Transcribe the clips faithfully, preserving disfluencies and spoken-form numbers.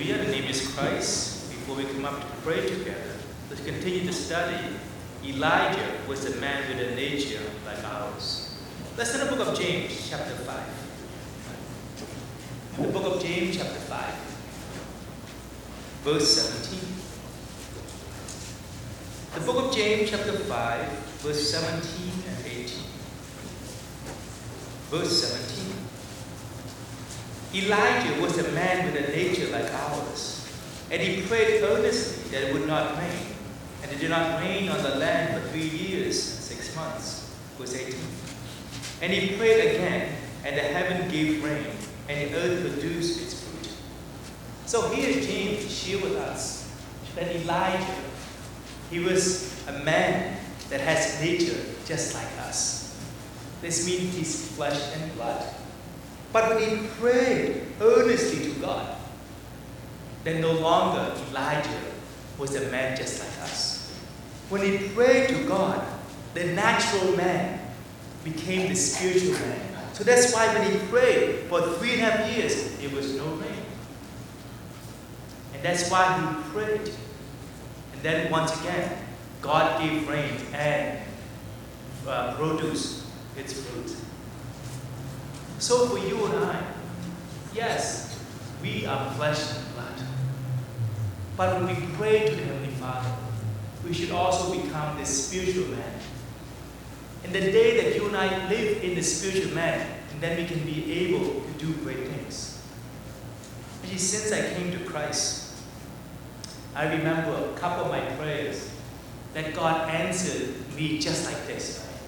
Hallelujah. The name is Christ. Before we come up to pray together, let's continue to study. Elijah was a man with a nature like ours. Let's turn to the book of James, chapter five. The book of James, chapter five, verse seventeen. The book of James, chapter five, verse seventeen and eighteen. Verse seventeen. Elijah was a man with a nature like ours, and he prayed earnestly that it would not rain. And it did not rain on the land for three years and six months. Verse eighteen. And he prayed again, and the heaven gave rain, and the earth produced its fruit. So here James to share with us that Elijah, he was a man that has nature just like us. This means he's flesh and blood. But when he prayed earnestly to God, then no longer Elijah was a man just like us. When he prayed to God, the natural man became the spiritual man. So that's why when he prayed for three and a half years, there was no rain. And that's why he prayed. And then once again, God gave rain and uh, produced its fruit. So for you and I, yes, we are flesh and blood. But when we pray to the Heavenly Father, we should also become the spiritual man. And the day that you and I live in the spiritual man, and then we can be able to do great things. Actually, since I came to Christ, I remember a couple of my prayers that God answered me just like this. Right?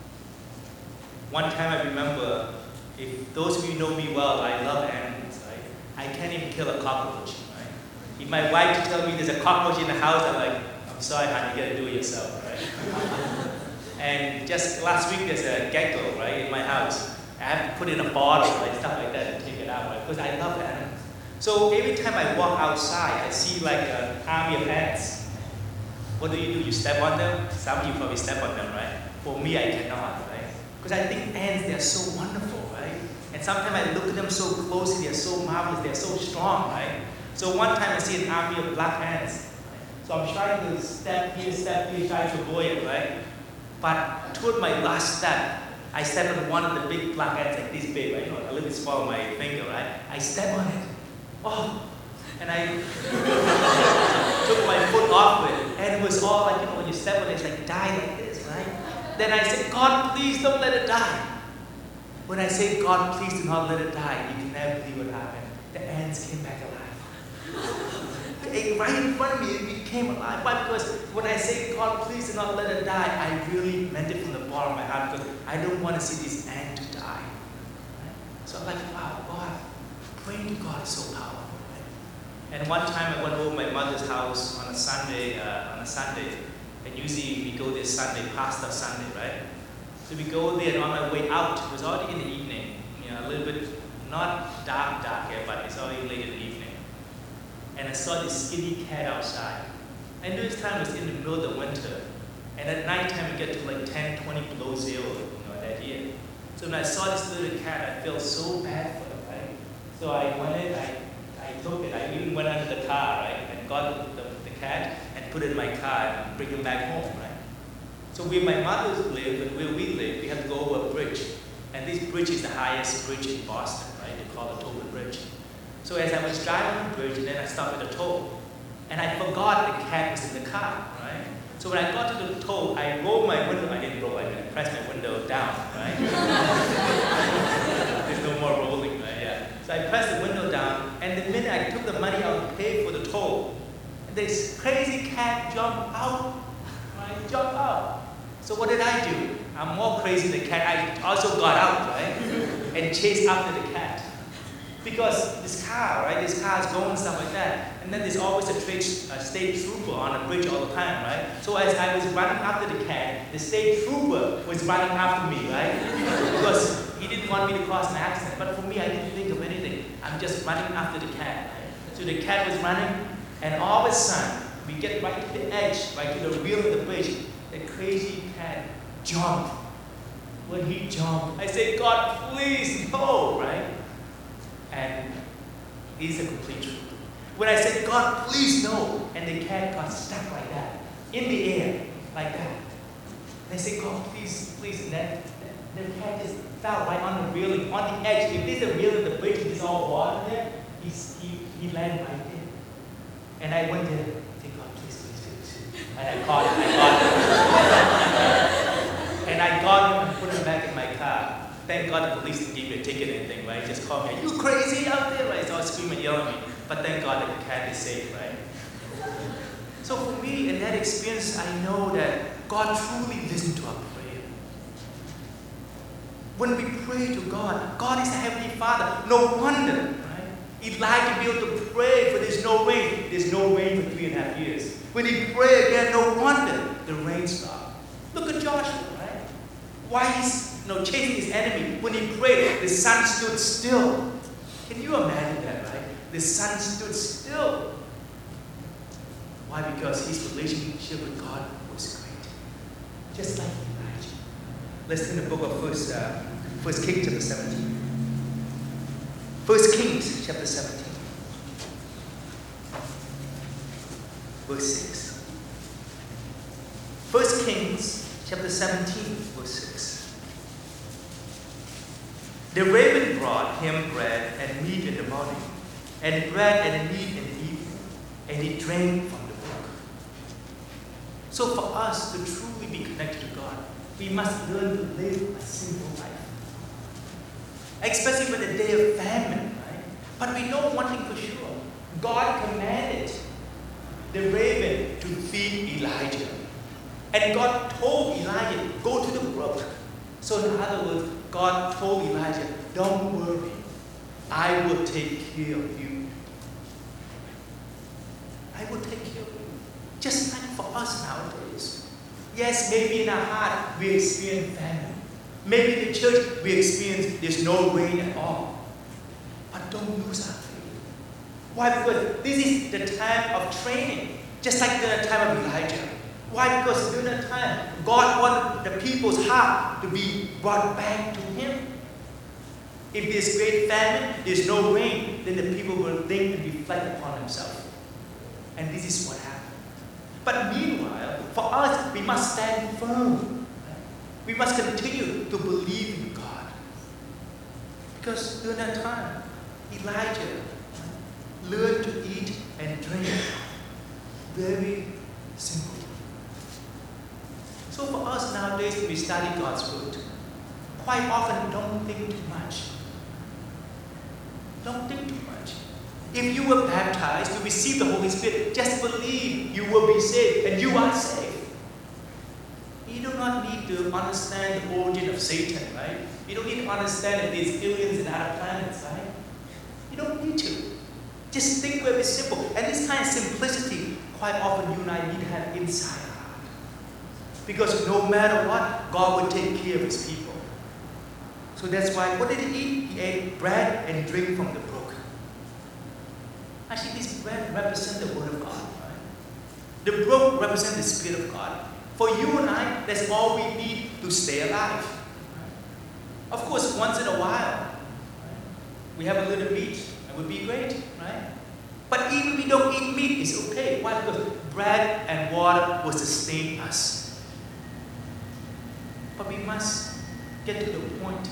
One time I remember, if those of you know me well, I love animals. Right? I can't even kill a cockroach. Right? If my wife tells me there's a cockroach in the house, I'm like, I'm sorry, honey, you gotta do it yourself. Right? And just last week, there's a gecko, right, in my house. I have to put it in a bottle, right, stuff like that, and take it out, right, because I love animals. So every time I walk outside, I see like an army of ants. What do you do? You step on them? Some of you probably step on them, right? For me, I cannot, right? Because I think ants, they're so wonderful, right? And sometimes I look at them so closely, they're so marvelous, they're so strong, right? So one time I see an army of black ants. Right? So I'm trying to step here, step here, trying to avoid it, right? But toward my last step, I stepped on one of the big black ants like this big, right? You know, a little bit small on my finger, right? I stepped on it. Oh! And I took my foot off it. And it was all like, you know, when you step on it, it's like die like this, right? Then I said, God, please don't let it die. When I say, God, please do not let it die, you can never believe what happened. The ants came back alive. Right in front of me, it became alive. Why? Because when I say, God, please do not let it die, I really meant it from the bottom of my heart because I don't want to see this ant to die. Right? So I'm like, wow, God, praying to God is so powerful. Right? And one time I went over my mother's house on a Sunday, uh, on a Sunday, and usually we go there Sunday, Pastor Sunday, right? So we go there, and on my way out, it was already in the evening, you know, a little bit, not dark, dark here, but it's already late in the evening. And I saw this skinny cat outside. I knew this time was in the middle of the winter. And at night time, we get to like ten, twenty below zero, you know, that year. So when I saw this little cat, I felt so bad for it, right? So I went in, I, I took it, I even went under the car, right? And got the, the cat and put it in my car and bring him back home, right? So where my mother lived and where we live, we have to go over a bridge. And this bridge is the highest bridge in Boston, right? They call it Tobin Bridge. So as I was driving the bridge, and then I stopped at the toll, and I forgot the cat was in the car, right? So when I got to the toll, I rolled my window. I didn't roll, I pressed my window down, right? There's no more rolling, right? Yeah. So I pressed the window down, and the minute I took the money out to pay for the toll, this crazy cat jumped out, right? Jumped out. So what did I do? I'm more crazy than the cat. I also got out, right? And chased after the cat. Because this car, right, this car is going stuff like that. And then there's always a, trade, a state trooper on the bridge all the time, right? So as I was running after the cat, the state trooper was running after me, right? Because he didn't want me to cause an accident. But for me, I didn't think of anything. I'm just running after the cat, right? So the cat was running, and all of a sudden, we get right to the edge, right to the wheel of the bridge. The crazy cat jumped. When he jumped, I said, God, please, no, right? And he's a complete truth. When I said, God, please no, and the cat got stuck like that, in the air, like that. And I said, God, please, please. And then the cat just fell right on the railing, on the edge. If there's a railing, the bridge is all water there, he's, he, he landed right there. And I went there, thank God, please, please, please. And I caught him, I got him. And I got him and put him back in my car. Thank God the police didn't give me a ticket or anything, right? Just called me, are you crazy out there? Right? So I was screaming, yelling at me. But thank God that the cat is safe, right? So for me, in that experience, I know that God truly listened to our prayer. When we pray to God, God is a Heavenly Father. No wonder, right? Elijah be able to pray for there's no rain. There's no rain for three and a half years. When he prayed again, no wonder the rain stopped. Look at Joshua, right? Why he's you know, chasing his enemy. When he prayed, the sun stood still. Can you imagine that, right? The sun stood still. Why? Because his relationship with God was great. Just like Elijah. Let's turn the book of First, uh, First Kings chapter seventeen. First Kings chapter seventeen. Verse six. First Kings chapter seventeen, verse six. The raven brought him bread and meat in the morning, and bread and meat in the evening, and he drank from the brook. So for us to truly be connected to God, we must learn to live a simple life. Especially when the day of famine, right? But we know one thing for sure. God commanded the raven to feed Elijah. And God told Elijah, go to the brook. So in other words, God told Elijah, don't worry, I will take care of you. I will take care of you. Just like for us nowadays. Yes, maybe in our heart we experience famine. Maybe in the church we experience there's no rain at all. But don't lose our faith. Why? Because this is the time of training. Just like the time of Elijah. Why? Because during that time, God wanted the people's heart to be brought back to Him. If there's great famine, there's no rain, then the people will think and reflect upon themselves. And this is what happened. But meanwhile, for us, we must stand firm. We must continue to believe in God. Because during that time, Elijah learned to eat and drink. Very simple. So for us nowadays, when we study God's Word, quite often don't think too much. Don't think too much. If you were baptized to receive the Holy Spirit, just believe you will be saved, and you are saved. You do not need to understand the origin of Satan, right? You don't need to understand that there's aliens and other planets, right? You don't need to. Just think very simple. And this kind of simplicity, quite often you and I need to have inside our heart. Because no matter what, God will take care of His people. So that's why, what did He eat? He ate bread and drink from the brook. Actually, this bread represents the Word of God, right? The brook represents the Spirit of God. For you and I, that's all we need to stay alive. Of course, once in a while, we have a little meat, it would be great, right? But even if we don't eat meat, it's okay. Why? Because bread and water will sustain us. But we must get to the point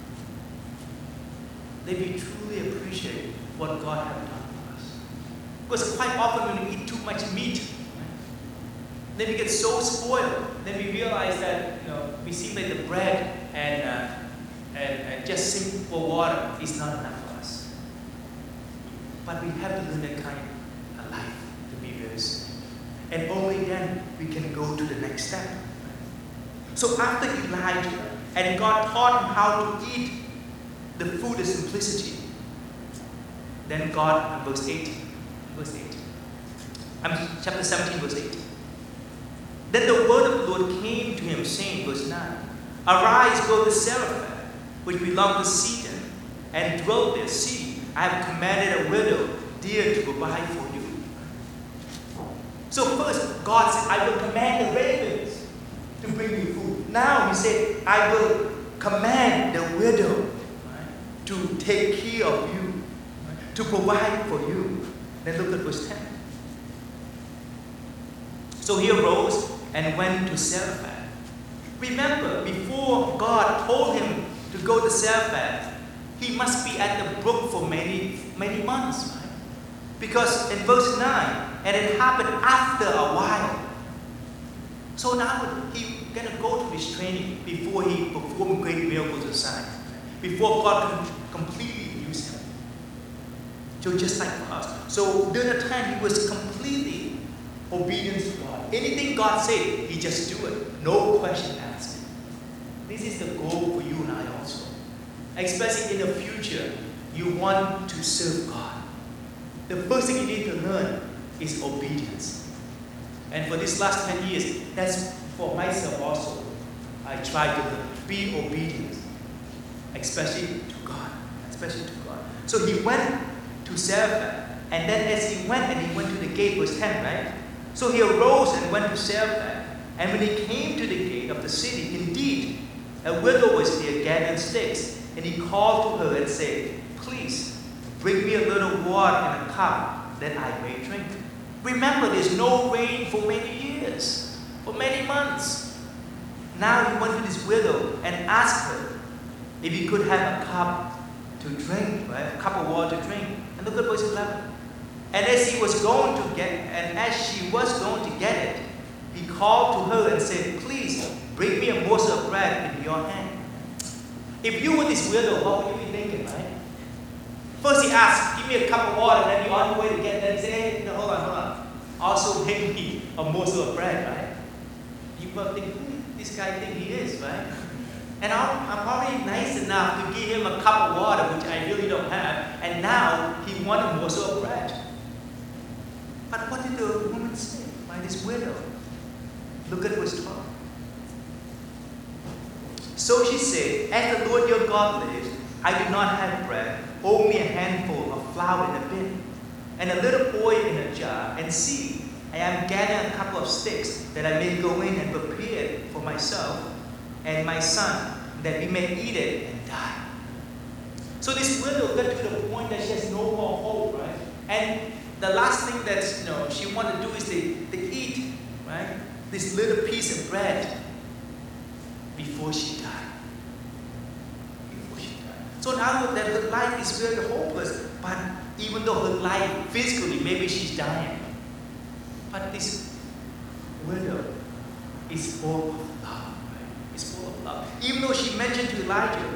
that we truly appreciate what God has done for us. Because quite often when we eat too much meat, right, then we get so spoiled. Then we realize that you know we see like the bread and, uh, and, and just simple water is not enough for us. But we have to learn that kind of life to be very simple. And only then we can go to the next step. So after Elijah and God taught him how to eat the food of simplicity, then God, verse eight, verse eight, um, chapter seventeen, verse eight. Then the word of the Lord came to him, saying, verse nine, arise, go to Zarephath, which belonged to Sidon, and dwell there. See, I have commanded a widow there to provide for you. So first, God said, I will command the ravens to bring you food. Now He said, I will command the widow, right, to take care of you, right, to provide for you. Then look at verse ten. So he arose and went to Zarephath. Remember, before God told him to go to Zarephath, he must be at the brook for many, many months, right? Because in verse nine, and it happened after a while. So now he gonna go through his training before he performed great miracles and signs, before God can completely use him. So just like for us. So during the time he was completely obedient to God. Anything God said, he just do it. No question asked. This is the goal for you and I also. Especially in the future, you want to serve God. The first thing you need to learn is obedience. And for these last ten years, that's for myself also. I try to learn. Be obedient. Especially to God. Especially to God. So he went to Zarephath. And then as he went, and he went to the gate, verse ten, right? So he arose and went to Zarephath. And when he came to the gate of the city, indeed, a widow was there gathering sticks. And he called to her and said, please, bring me a little water in a cup that I may drink. Remember, there's no rain for many years, for many months. Now he went to this widow and asked her if he could have a cup to drink, right? A cup of water to drink. And look at verse eleven. And as he was going to get, and as she was going to get it, he called to her and said, please, bring me a morsel of bread in your hand. If you were this widow, what would you be thinking, right? First he asked, give me a cup of water, and then you're on the way to get that, say, hey, no, hold on, hold on. Also make me a morsel of bread, right? You probably think, who this guy think he is, right? And I'm, I'm probably nice enough to give him a cup of water, which I really don't have, and now he wants a morsel of bread. But what did the woman say by this widow? Look at verse twelve. So she said, as the Lord your God lives, I do not have bread, only a handful of flour in a bin, and a little oil in a jar. And see, I am gathering a couple of sticks that I may go in and prepare it for myself and my son, that we may eat it and die. So this widow got to the point that she has no more hope, right? And the last thing that you know she wanted to do is to, to eat, right? This little piece of bread before she died. Before she died. So now that her life is very hopeless, but even though her life physically, maybe she's dying, but this widow is full of love, right? Is full of love. Even though she mentioned to Elijah,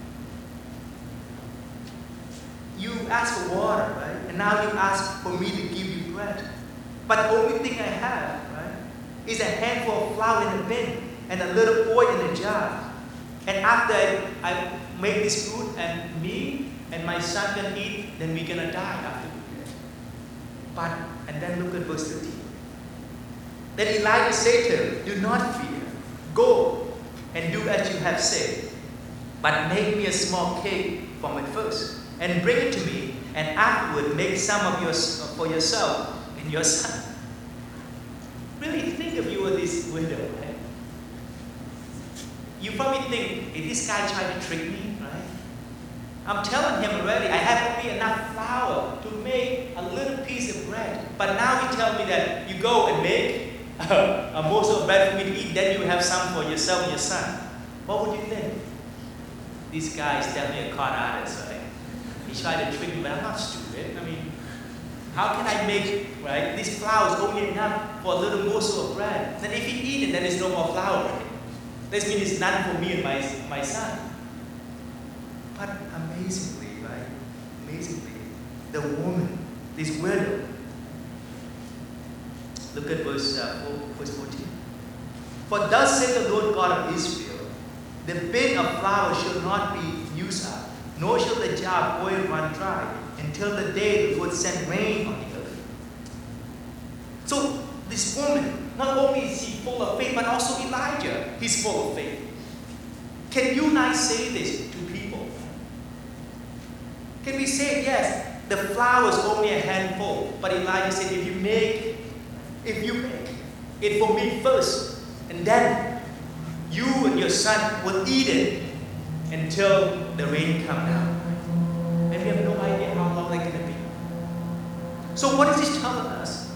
you ask for water, right? And now you ask for me to give you bread. But the only thing I have, right, is a handful of flour in a bin and a little oil in a jar. And after I, I make this food and me and my son can eat, then we're gonna die after we eat. But, and then look at verse thirteen. Then Elijah said to her, do not fear. Go and do as you have said. But make me a small cake from it first, and bring it to me, and afterward make some of yours for yourself and your son. Really think if you were this widow, right? You probably think, is this guy trying to trick me, right? I'm telling him already, I have only enough flour to make a little piece of bread. But now you tell me that you go and make a, a morsel of bread for me to eat, then you have some for yourself and your son. What would you think? This guy is definitely a con artist, right? He tried to trick me, but I'm not stupid. I mean, how can I make, right? This flour is only enough for a little morsel of bread. Then if he eat it, then there's no more flour, right? This means it's none for me and my, my son. But amazingly, right? Amazingly, the woman, this widow, look at verse, uh, verse fourteen. For thus said the Lord God of Israel, the bin of flour shall not be used up, nor shall the jar of oil run dry, until the day the Lord send rain on the earth. So this woman, not only is she full of faith, but also Elijah, he's full of faith. Can you and I say this to people? Can we say, yes, the flour is only a handful, but Elijah said, if you make, if you make it for me first, and then you and your son will eat it until the rain comes down. And we have no idea how long that's going to be. So So what is this telling us?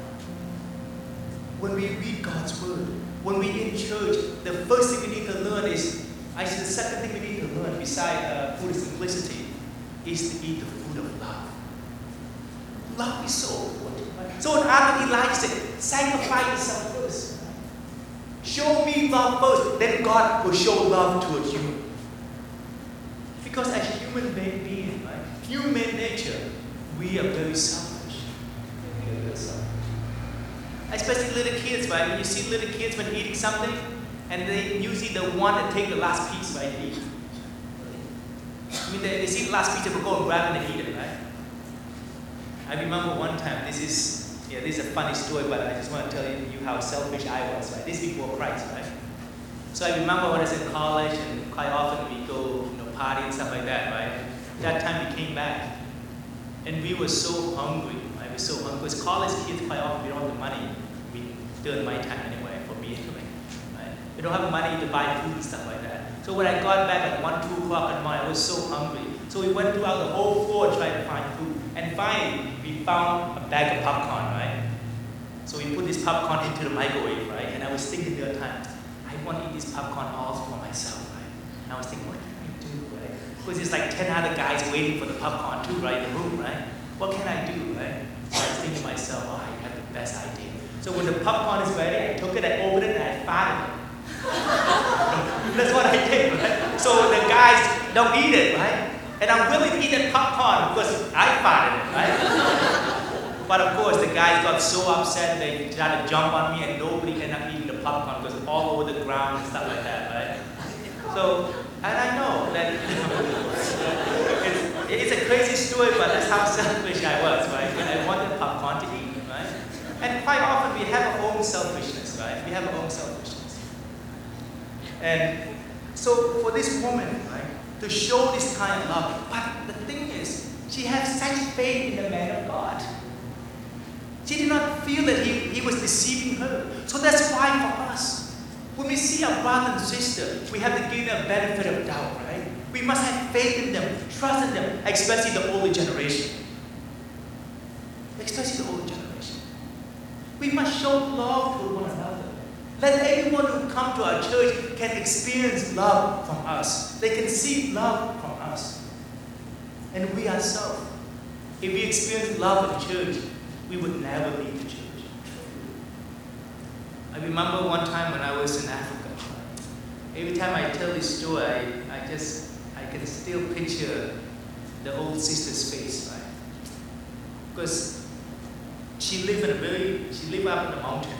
When we read God's word, when we're in church, the first thing we need to learn is, I said the second thing we need to learn beside uh, food of simplicity is to eat the food of love. Love is so important. Right? So when Adam Elijah said, sacrifice yourself first. Show me love first, then God will show love towards you. Because as human beings, right, human nature, we are very selfish. We are very selfish. Especially little kids, right? When you see little kids when eating something, and they usually the one that take the last piece, right? They eat. I mean, they, they see the last piece, they will go and grab it and eat it, right? I remember one time, this is, yeah, this is a funny story, but I just want to tell you how selfish I was, right? This is before Christ, right? So I remember when I was in college, and quite often we go, you know, party and stuff like that, right? That time we came back, and we were so hungry, right? We were so hungry, because college kids quite often, we don't have the money, we, during my time anyway, for me anyway, right? We don't have the money to buy food and stuff like that. So when I got back at one, two o'clock in the morning, I was so hungry. So we went throughout the whole floor trying to find food. And finally, we found a bag of popcorn, right? So we put this popcorn into the microwave, right? And I was thinking the other time, I want to eat this popcorn all for myself, right? And I was thinking, what can I do, right? Because there's like ten other guys waiting for the popcorn too, right? In the room, right? What can I do, right? So I was thinking to myself, oh, I have the best idea. So when the popcorn is ready, I took it, I opened it, and I farted it. That's what I did, right? So the guys don't eat it, right? And I'm willing to eat that popcorn because I farted it, right? But of course, the guys got so upset, they tried to jump on me, and nobody ended up eating the popcorn because it's all over the ground and stuff like that, right? So, and I know that it's, it's a crazy story, but that's how selfish I was, right? When I wanted popcorn to eat, right? And quite often we have our own selfishness, right? We have our own selfishness. And so for this woman, right, to show this kind of love, but the thing is, she had such faith in the man of God. She did not feel that he, he was deceiving her. So that's why for us, when we see our brother and sister, we have to give them a benefit of doubt, right? We must have faith in them, trust in them, especially the older generation. Especially the older generation. We must show love to one another. Let anyone who comes to our church can experience love from us. They can see love from us. And we ourselves, if we experience love in church, we would never leave the church. I remember one time when I was in Africa. Every time I tell this story, I, I just, I can still picture the old sister's face, right? Because she lived in a very, she lived up in the mountain.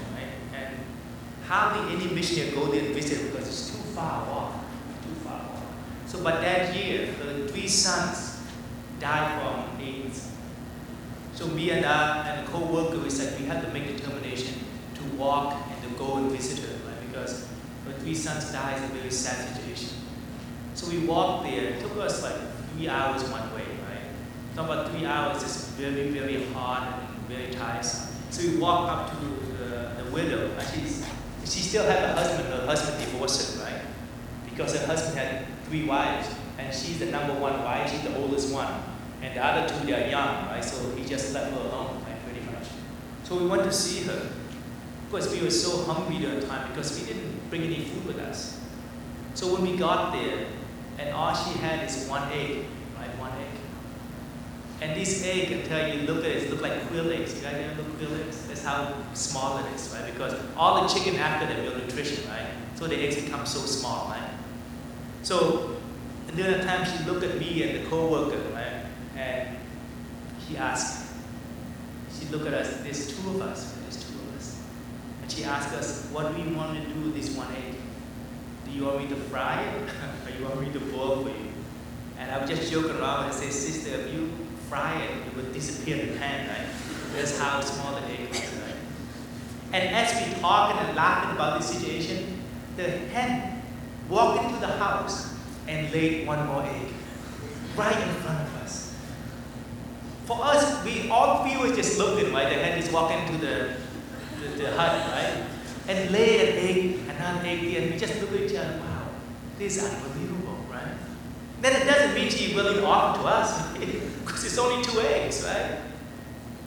Hardly any missionary go there and visit because it's too far walk, too far walk. So, but that year, her three sons died from AIDS. So me and I and a co-worker, we said we had to make a determination to walk and to go and visit her, right? Because her three sons died in a very sad situation. So we walked there. It took us like three hours one way, right? So about three hours is very, very hard and very tiresome. So we walked up to the, the widow. Actually, she still had a husband. Her husband divorced her, right? Because her husband had three wives, and she's the number one wife. She's the oldest one, and the other two, they are young, right? So he just left her alone, right? Pretty much. So we went to see her. Of course, we were so hungry during the time because we didn't bring any food with us. So when we got there, and all she had is one egg, right? One egg. And this egg, I tell you, look at it, it look like quail eggs. You guys ever look quail eggs? That's how small it is, right? Because all the chicken after them build nutrition, right? So the eggs become so small, right? So, and then the time she looked at me and the co-worker, right? And she asked, she looked at us, there's two of us, there's two of us. And she asked us, what do you want to do with this one egg? Do you want me to fry it? Or you want me to boil for you? And I was just joking around and say, sister, if you fry it, it would disappear in the pan, right? That's how small the egg is, right? And as we talking and laughing about this situation, the hen walked into the house and laid one more egg right in front of us. For us, we all three were just looking, right? The hen is walking into the, the, the hut, right? And lay an egg, another egg there, and we just look at each other, wow, this is unbelievable, right? Then it doesn't mean she really offered to us, because it's only two eggs, right?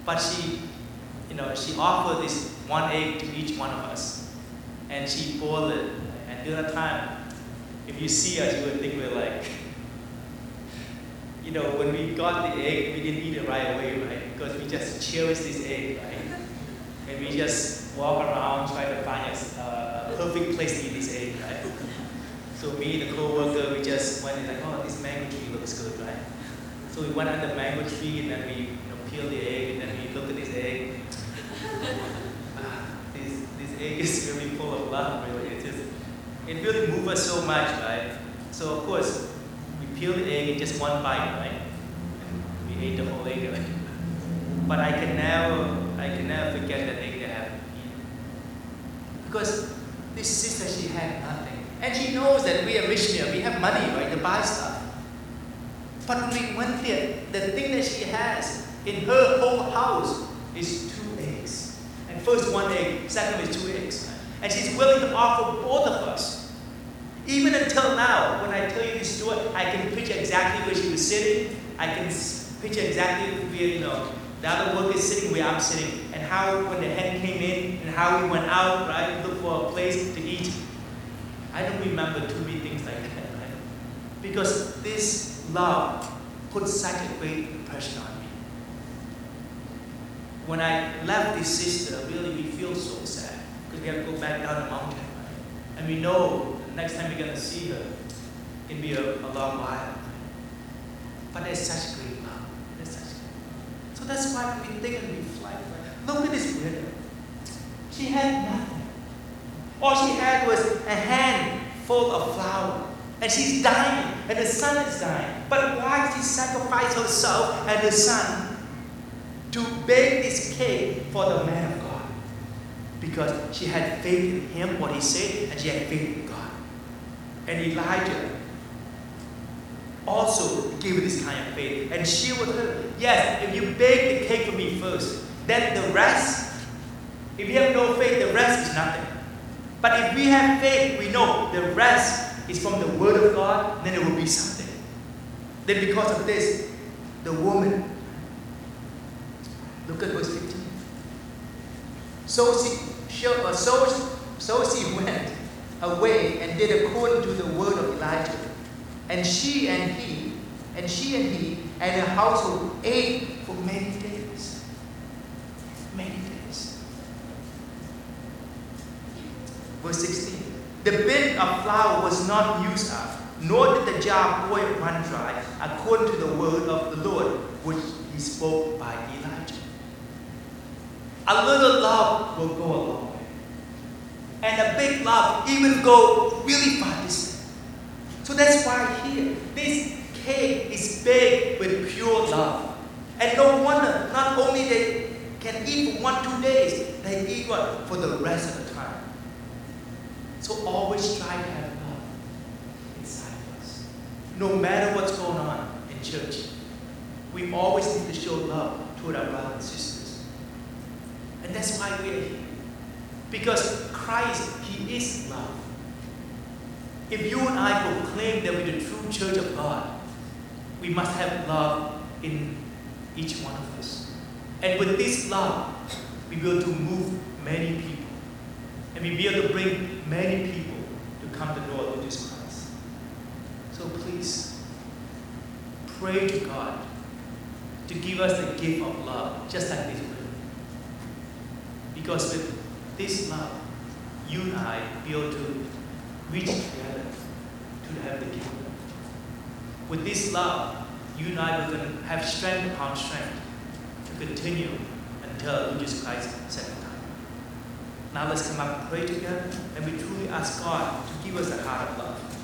But she, you know, she offered this one egg to each one of us. And she boiled it. And during that time, if you see us, you would think we're like, you know, when we got the egg, we didn't eat it right away, right? Because we just cherish this egg, right? And we just walk around, try to find a uh, perfect place to eat this egg, right? So me and the co-worker, we just went in like, oh, this mango tree looks good, right? So we went under the mango tree and then we, you know, peel the egg and then we look at this egg. ah, this, this egg is really full of love, really. It, just, it really moved us so much, right? So of course, we peeled the egg in just one bite, right? And we ate the whole egg, right? But I can never, I can never forget that egg that I haven't eaten. Because this sister, she had nothing. And she knows that we are missionary, we have money, right, to buy stuff. But when we went there, the thing that she has in her whole house is two eggs. And first one egg, second is two eggs. And she's willing to offer both of us. Even until now, when I tell you this story, I can picture exactly where she was sitting. I can picture exactly where, you know, the other worker is sitting where I'm sitting. And how, when the hen came in, and how we went out, right, look for a place to eat. I don't remember too many things like that, right? Because this love put such a great impression on me. When I left this sister, really we feel so sad because we have to go back down the mountain, right? And we know the next time we're going to see her, it can be a, a long while. Right? But there's such great love. There's such great. So that's why we think and reflect. Right? Look at this widow. She had nothing. All she had was a hand full of flour. And she's dying, and the son is dying. But why did she sacrifice herself and the son to bake this cake for the man of God? Because she had faith in him, what he said, and she had faith in God. And Elijah also gave her this kind of faith. And she would her, yes, if you bake the cake for me first, then the rest, if you have no faith, the rest is nothing. But if we have faith, we know the rest is from the Word of God, then it will be something. Then because of this, the woman, look at verse fifteen. So she, so, so she went away and did according to the word of Elijah. And she and he, and she and he, and her household ate for many days. Many days. Verse sixteen. The bin of flour was not used up, nor did the jar of oil run dry, according to the word of the Lord, which he spoke by Elijah. A little love will go a long way. And a big love even go really far distance. So that's why here, this cake is baked with pure love. And no wonder, not only they can eat for one, two days, they eat what? For the rest of the time. So always try to have love inside of us. No matter what's going on in church, we always need to show love toward our brothers and sisters. And that's why we're here. Because Christ, He is love. If you and I proclaim that we're the true church of God, we must have love in each one of us. And with this love, we will to move many people. And we'll be able to bring many people to come to know Jesus Christ. So please, pray to God to give us the gift of love, just like this widow. Because with this love, you and I will be able to reach together to have the kingdom. With this love, you and I are going to have strength upon strength to continue until Jesus Christ's second time. Now let's come up and pray together, and we truly ask God to give us a heart of love.